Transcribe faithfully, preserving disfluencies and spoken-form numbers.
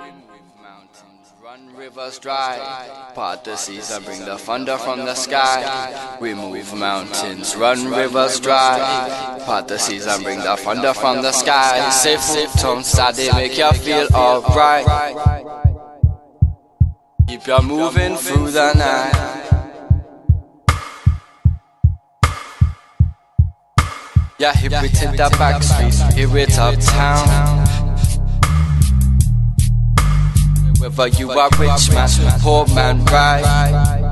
Run rivers dry, part the seas and bring the thunder from the sky. We move mountains, run rivers dry, part the seas and bring the thunder from the sky. Say food tones that they make you feel alright. Keep you moving through the night. Yeah, hip it hit the back streets, hip it uptown. Whether you are rich man, poor man, right?